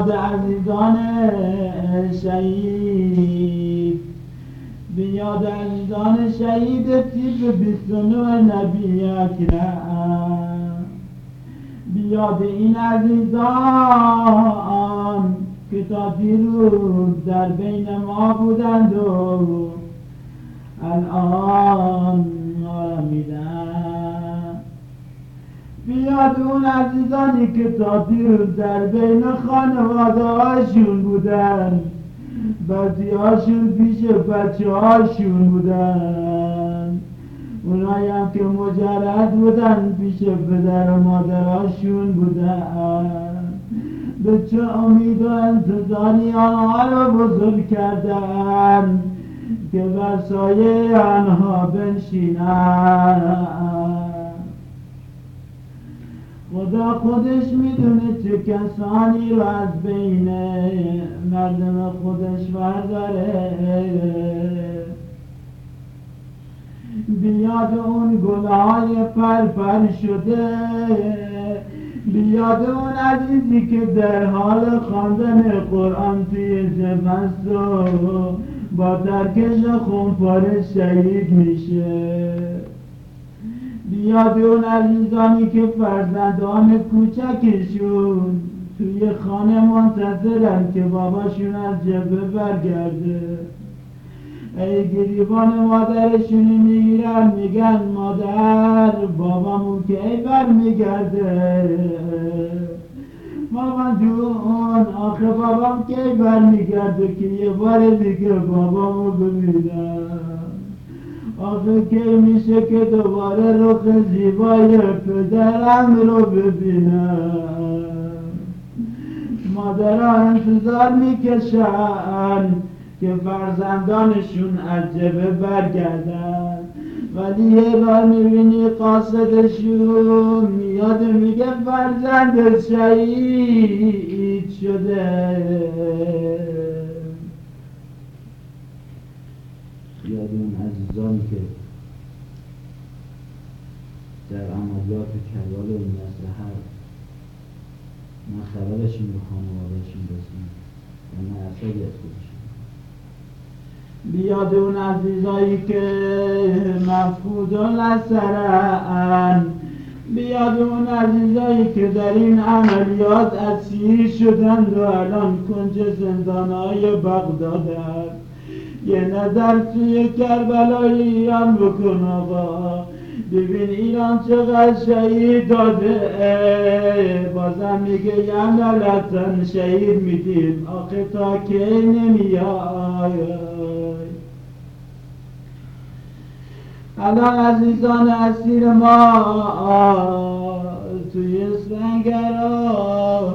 بیاد عزیزان شهید، بیاد عزیزان شهید تیپ 29 نبی اکرم، بیاد این عزیزان که تا دیروز در بین ما بودند و الان آرامیدن. بیاد اون عزیزانی که تا دیروز در بین خانواده هاشون بودن، بعضی هاشون پیش بچه هاشون بودن، اونایی هم که مجرد بودن پیش پدر و مادرهاشون بودن، به چه امید و انتظاری آنها رو بزرگ کردن که بر سایه آنها بنشینن. خدا خودش میدونه چه کسانی رو از بین مردم خودش برداره. بیاد اون گلهای پرپر شده، بیاد اون عزیزی که در حال خواندن قرآن توی جبهست و با ترکش خونپاره شهید میشه. بیاد اون عزیزانی که فرزندان کوچکشون توی خانه منتظرن که باباشون از جبهه برگرده. ای گریبان مادرشونی میگیرن میگن مادر بابامون که ای برمیگرده، مامان جون آخه بابام که ای برمیگرده که یه بار دیگه بابامو ببینم، آخه که میشه که دوباره رخ زیبای پدرم رو ببینم. مادرها انتظار میکشن که فرزندانشون از جبهه برگردن، ولی یه بار میبینی قاصدشون میاد میگه فرزند شهید شده. یاد اون عزیزانی که در عملیات کربلا و نصرهر نه خبرشون به خانوادهشون رسید و نه اثری از خودشون. بیاد اون عزیزایی که مفقود الاثرن، بیاد اون عزیزایی که در این عملیات اسیر شدند و الان کنج زندانهای بغداد هست. یه نظر توی کربلای ایران بکن آقا، ببین ایران چقدر شهید داده، بازم میگه یه لطن شهید میدیم، آخه تا که نمیای. الان عزیزان اسیر ما توی سنگرها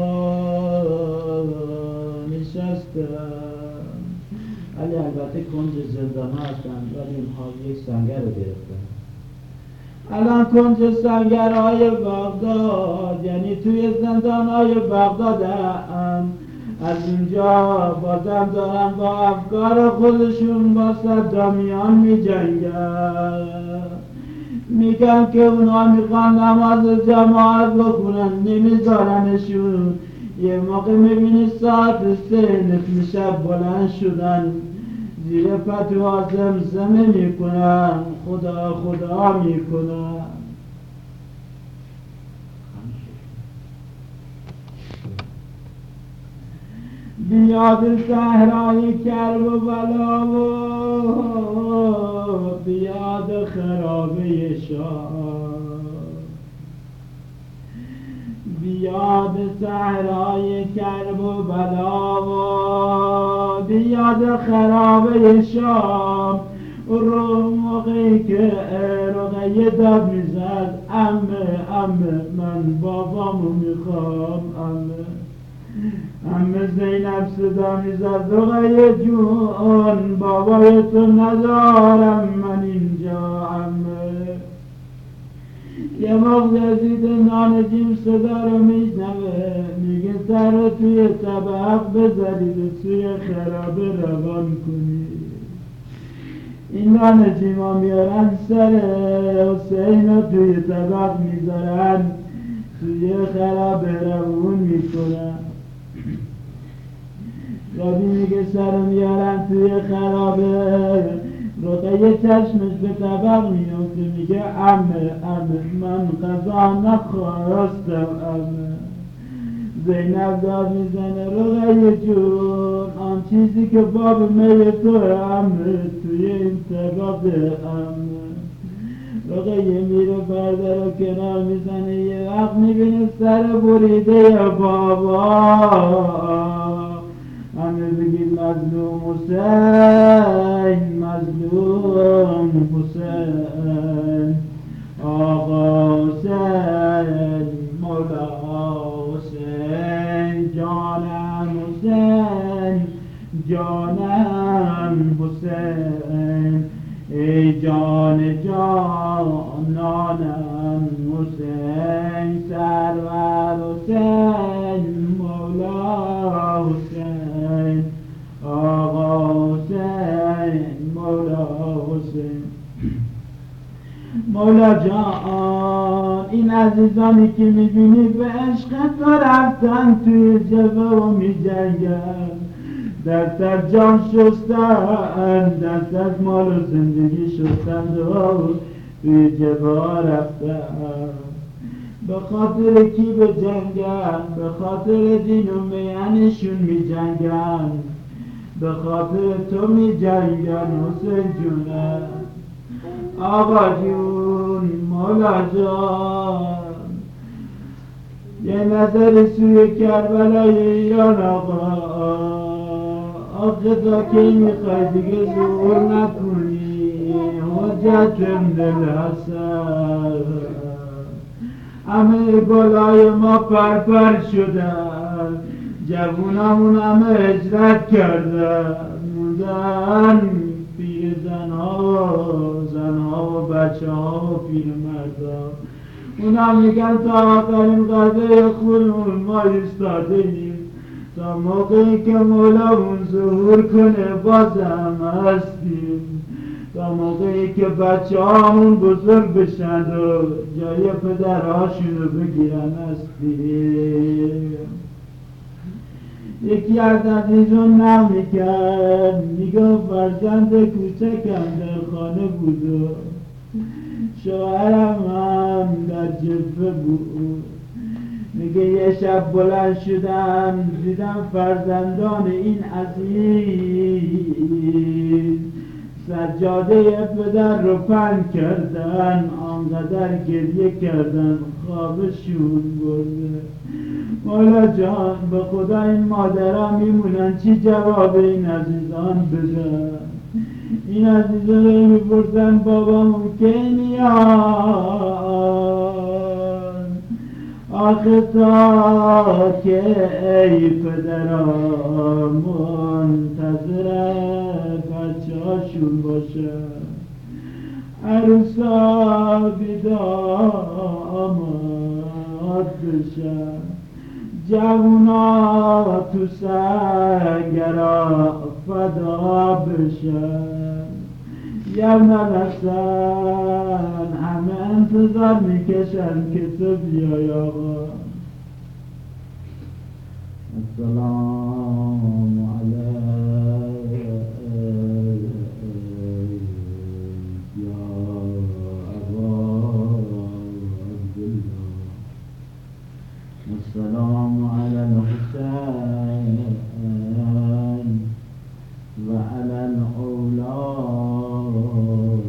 نشستن، ولی البته کنج زندان ها هستن، ولی اینها یک سنگر رو گرفتن. الان کنج سنگرهای بغداد، یعنی توی زندان های بغداد هم، از اینجا بازم دارن با افکار خودشون با صدامیان می جنگن. میگن که اونا میخوان نماز جماعت بخونن نمیذارنشون. یه موقع میبینی ساعت 3 نصف شب بلند شدن زیر فتوا زمزمه میکنن، خدا خدا میکنن. بیاد صحرای کرب و بلا و بیاد خرابه شاه، بیاد صحرای کرب و بلا و بیاد خرابه شام. رو موقعی که رقیه داد میزد امه من بابامو میخوام، امه زینب صدا میزد رقیه جون بابای تو ندارم من اینجا امه. یه موقع زید نانجیم صدا رو میشنوه میگه سر رو توی طبق بذارید و توی خرابه روان کنید. این نانجیم ها میارن سر حسین رو توی طبق میذارن توی خرابه روان میکنن. رابی میگه سرم میارن توی خرابه، رقیه چشمش به طبق میفته میگه عمه من غذا نخواستم عمه. زینب داد میزنه رقیه جون آن چیزی که باب می تو عمه توی این طبقه عمه. رقیه میره پرده رو کنار میزنه، یه وقت میبینه سر بریده بابا. همه بگید مظلوم حسین مظلوم حسین، آقا حسین مولا حسین، جانم حسین جانم حسین، ای جان جانانم حسین، سرور حسین مولا حسین، آقا حسین مولا حسین. مولا جان این عزیزانی که میبینی به عشق تو رفتن توی جبه و میجنگن، دست از جان شستن، دست از مال و زندگی شستن و توی جبه رفتن. به خاطر کی به جنگن؟ به خاطر دین و میانشون می جنگن، به خاطر تو می جنگن حسین جونه. آقا جون مولا جان یه نظر سوی کربلای ایران آقا، آقا تا کی میخوای دیگه ظهور نکنی حجت دل حسن. همه گلای ما پرپر شدن، جوونامون همه هجرت کردن، موندن پیر زنها و بچه ها و پیر مردا. اونا میگن تا آخرین قدر خونمون ما ایستاده ایم، تا موقعی که مولامون ظهور کنه بازم هستیم، تا موقعی که بچه هامون بزرگ بشن و جای پدرهاشون رو بگیرن هستیم. یکی از عزیزون نم میکرد میگه فرزند کوچکم در خانه بود و شوهرم هم در جبهه بود. میگه یه شب بلند شدم دیدم فرزندان این عزیز سجاده پدر رو پهن کردن، آنقدر گریه کردن خوابشون برده. مولا جان به خدا این مادرها میمونن چی جواب این عزیزان بدن؟ این عزیزان رو میپرسن بابامون کی میان؟ آخه تا که ای پدرها منتظر بچه هاشون باشن، عروسا بیداماد بشن، جوونا تو سنگرا فدا بشن. یونا نسن همه انتظار میکشن که تو بیای آقا. السلام علیک یا ابا عبدالله، السلام علی الحسین و علی الاولاد.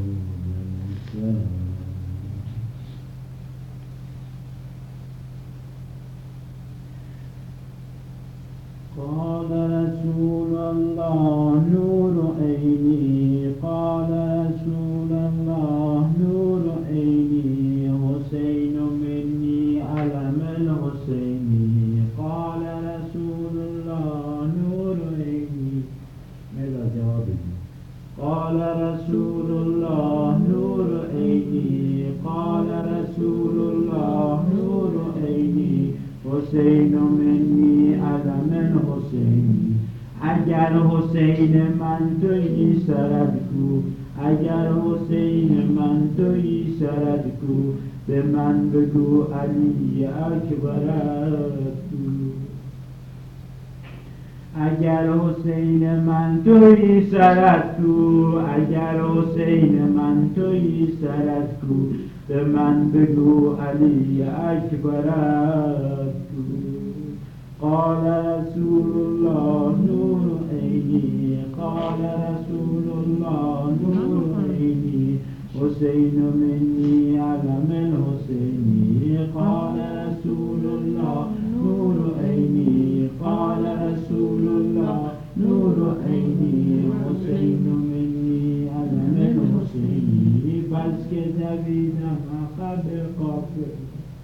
قال رسول الله نور عيني، قال رسول الله نور عيني، حسين مني علم الحسيني، قال رسول الله نور عيني. ماذا جوابه؟ قال رسول الله نور عيني، قال رسول الله نور عيني، حسین منی علم الحسینی. اگر حسین من تویی سرد کو، اگر حسین من تویی سرد کو، به من بگو علی اکبرت کو. اگر حسین من توی سرت کو، اگر حسین من توی سرت کو، به من بگو علی اکبرت کو. قال رسول الله نور عینی، قال رسول الله نور عینی، حسین منی علم الحسینی. قال رسول الله نور عینی، قال رسول الله نور عینی، حسین منی علم الحسینی. بس که دویدم عقب قافله،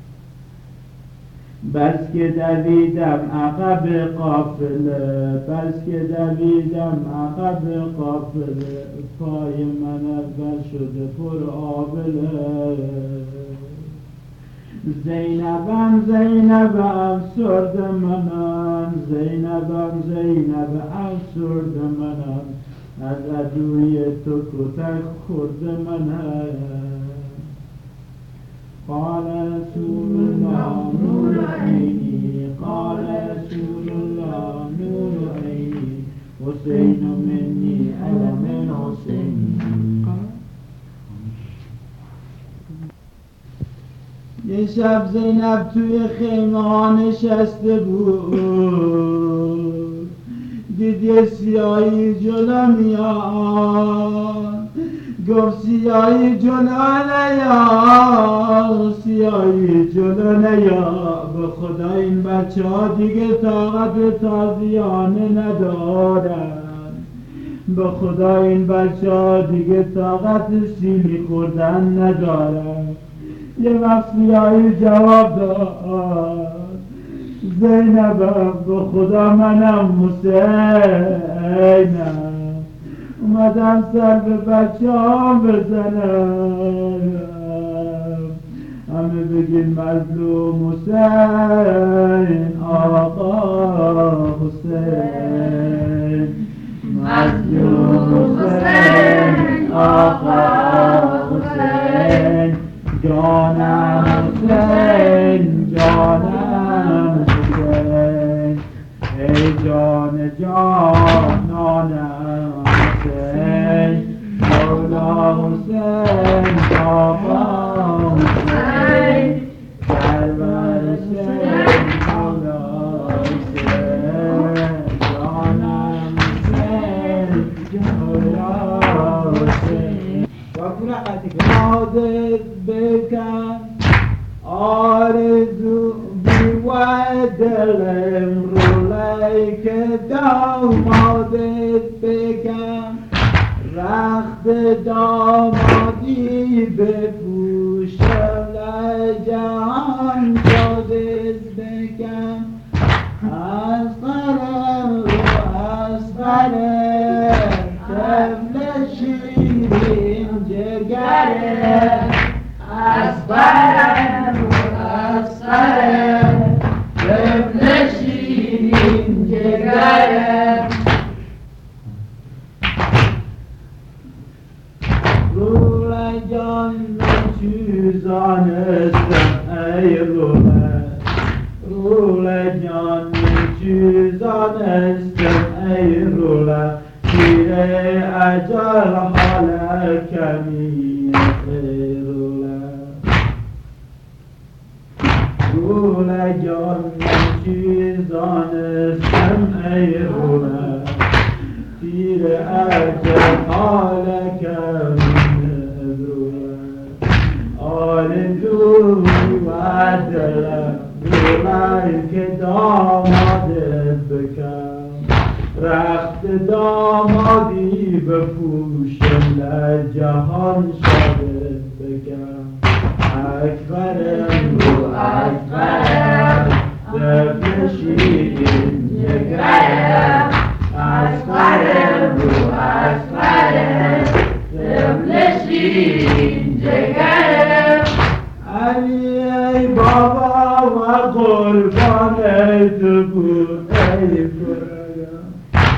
بس که دویدم عقب قافله، بس که دویدم عقب قافله، پای من اول شده پر آبله. زینبم زینبم افسرد منم، زینبم زینب افسرد منم، از عدوی تو کتک خورد منم. قال رسول الله نور عینی، قال رسول الله نور عینی، حسین منی علم الحسینی. یه شب زینب توی خیمه ها نشسته بود، دید یه سیاهی جلو میاد، گفت سیاهی جلو نیا، سیاهی جلو نیا، به خدا این بچه ها دیگه طاقت تازیانه ندارن، به خدا این بچه ها دیگه طاقت سیلی خوردن ندارن. یه وقت سیاهی جواب داد زینبم به خدا منم حسینم، اومدم سر به بچه هم بزنم، همه بگین مظلوم حسین، آقا حسین، مظلوم حسین، آقا حسین، جانم حسین، جانم حسین، ای جان جانانم حسین، مولا حسین، آقا حسین، سرور حسین، مولا حسین، جانم حسین، مولا حسین. یادت بکن آرزو بیوه دلم رولای که دامادت بکن، رخت دامادی بپوشم لجهان جادت بکن، از قرم رو از قرم طفل شیرین جگره، از قرم رو از قرم طفل شیرین جگره. روله جان چیزانستم ای روله، روله جان چیزانستم ای روله، تیر اجل حال کمی ای روله، روله جان چیزانستم ای روله، تیر اجل حال کمی روله، آرزوی و دلم روله که دامادت بکن، رخت دامادی بپوشم لجهان شادت بکن، اکبرم رو اکبرم طفل شیرین جگرم، اکبرم رو اکبرم طفل شیرین جگرم. علی ای بابا و قربان تو بود ای برگم،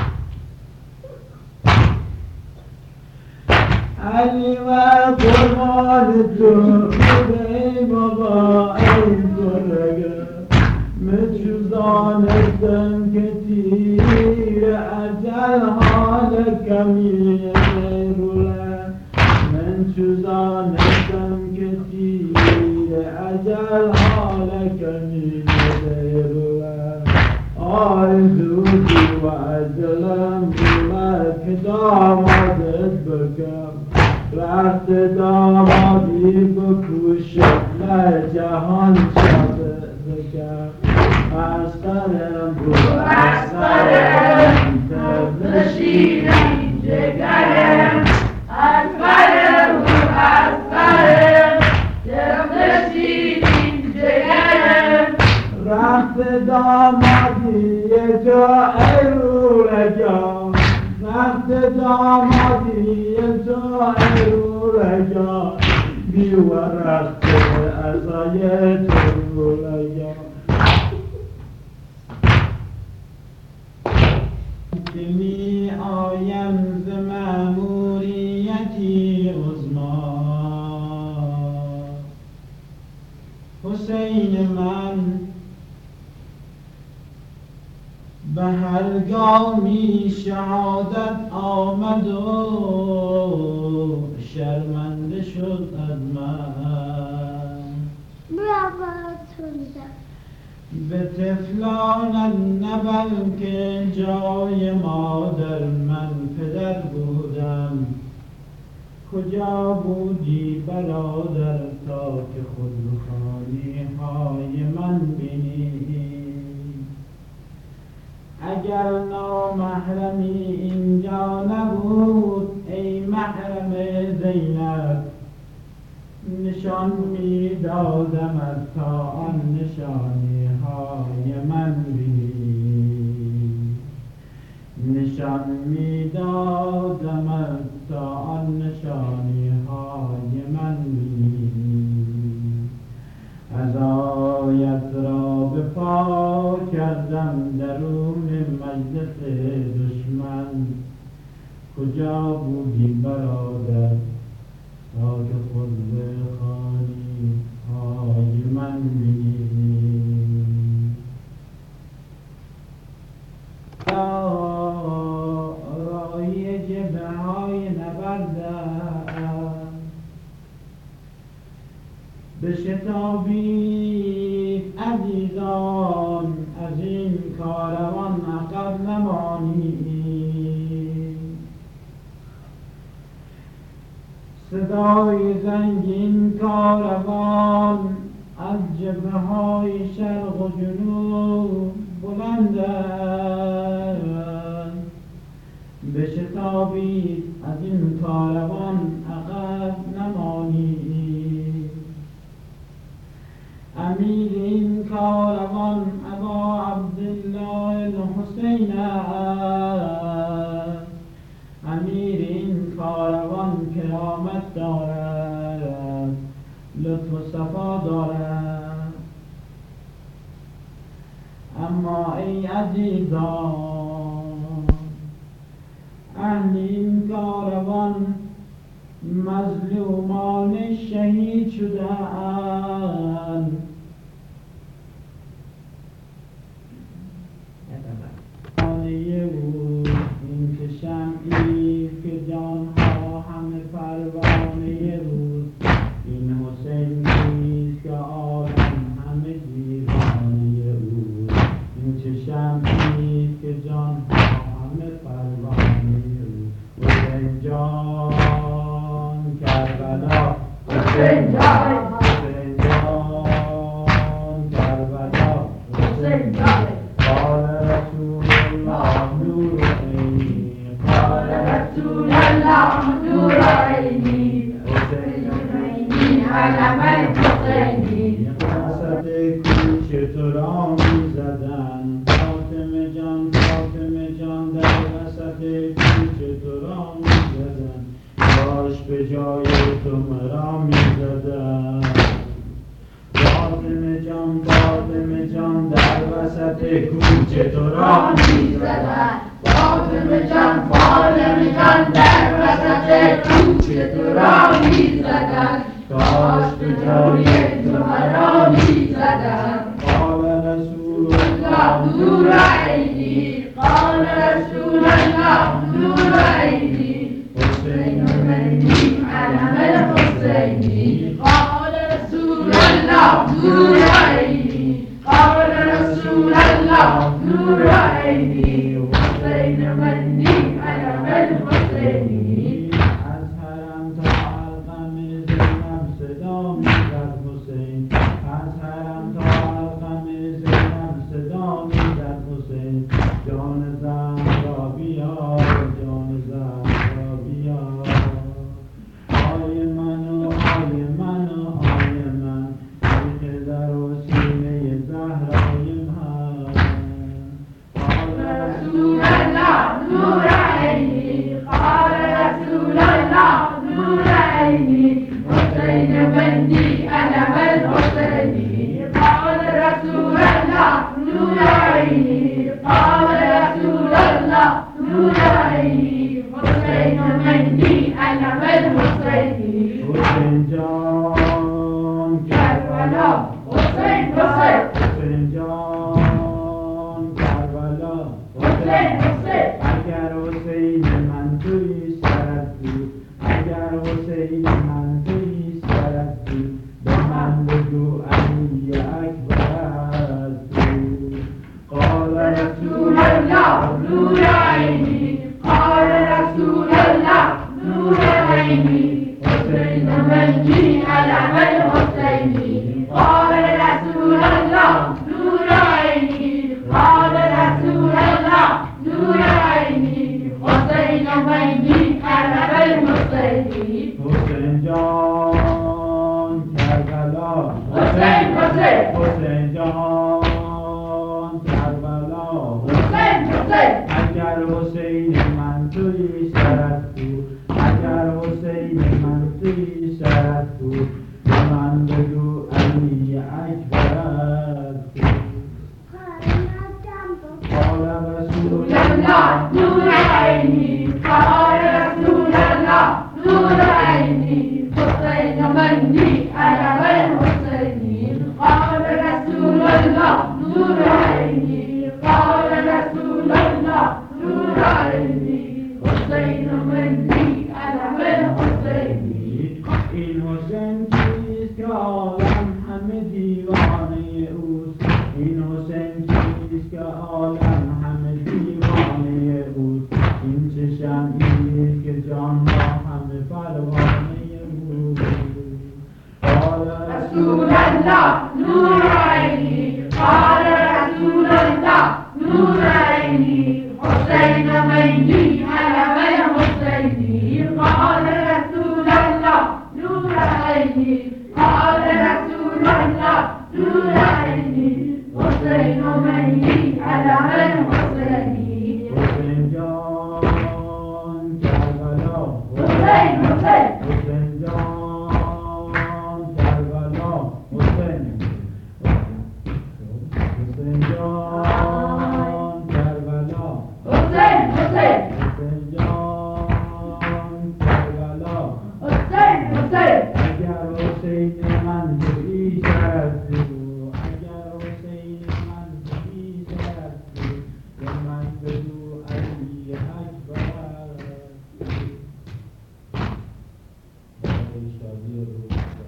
علی و قربان تو بود ای بابا ای برگم، مچوزانستم که تیر کمی روله من چوزانستم که تیر اجل حال کمی روله آرزوی و اجلم روله که دامادت بکم رخت دامادی بکوشم نه جهان شده بکم اسقرم رو اسقرم تبشیرم جگرم اسقرم رو اسقرم تبشیرم جگرم رخت دامادی تو ای رولگان رخت دامادی تو ای رولگان بیو رخت ازای تو رولگان که می آیم ز مأموریتی عظما حسین من به هر گامی شهادت آمد و شرمنده شد از من به طفلانت نبر که جای مادر من پدر بودم کجا بودی برادر تا که خود بخوانی های من بینی اگر نامحرمی اینجا نبود ای محرم زینب نشان می دادم تا آن نشانی های من بینی نشان می دادم تا آن نشانی های من بینی از آیت را به پا کردم درون مجلس دشمن کجا بودی برادر تا که خود بخوانی های من بینی راهی جبه های نبردم بشتابید عزیزان از این کاروان عقب نمانید صدای زنگین کاروان از جبهه های شرق و جنوب بلند است بشتابید از این کاروان عقب نمانید امیر این کاروان ابا عبدالله الحسین است امیر این کاروان کرامت دارد لطف و صفا دارد اما ای عزیزان اهل این کاروان مظلومان شهید شدند این که شمعی که جانها همه پروانه بود این حسین نیست که عالم همه دیوانه بود این که شمعی که جانها همه پروانه بود حسین جان کربلا حسین جان حسین جان کربلا حسین جان قال رسول الله نور عینی قال رسول الله نور عینی حسین عینی علم الحسینی وسط کوچه تو را می‌زدن فاطمه جان در وسط کوچه تو را می‌زدن باش به جای تو مرا می‌زدن فاطمه جان در وسط کوچه تو را می‌زدن فاطمه جان در وسط کوچه تو را می‌زدن کاش به جای تو مرا می‌زدن قال رسول الله نور عینی قال رسول الله نور عيني حسين بني علم الحسيني قال رسول الله نور عيني قال رسول الله نور عيني حسين بني علم الحسينی از حرم تا علقم زینب صدا میزد حسین از حرم تا علقم زینب صدا میزد حسین جان زهرا بیار جان زهرا بیار آی من و آی من و آی من ای در و سینه زهرای من قال رسول الله نور عيني قال رسول الله نور عيني حسين بني علم الحسيني قال رسول الله نور عيني قال رسول الله نور عيني حسين بني علم الحسيني حسین جان کربلا حسین حسین حسین جان کربلا حسین حسین اگر حسین من توی سرت بود اگر حسین من توی سرت بود به من بگو علی اکبر بود قال رسول الله نور عيني قال رسول الله نور عيني حسين بني علم الحسيني قال رسول الله نور عيني قال رسول الله نور عيني حسين بني علم الحسيني حسین جان کربلا حسین حسین حسین جان کربلا حسین حسین اگر حسین من توی سرت بود اگر حسین من توی سرت بود به من بگو علی اکبر بود قال رسول رسول الله نور عيني قال رسول الله نور عيني حسين بني علم الحسيني قال رسول الله نور عيني قال رسول الله نور عيني حسين بني علم الحسيني این حسین چیست که عالم همه دیوانه اوست این حسین چیست که عالم همه دیوانه اوست این چه شمعیست که جان را همه پروانه اوست قال رسول الله نور عيني قال رسول الله نور عيني حسين بني علم الحسيني قال رسول الله نور عيني قال رسول الله نور عيني حسين بني علم الحسيني حسین جان کربلا حسين حسين حسین جان کربلا حسین حسین جان کربلا حسين حسين حسین جان کربلا حسين حسين اگر حسین من توی سرت بود اگر حسین من توی سرت بود به من بگو علی اکبر شادی روح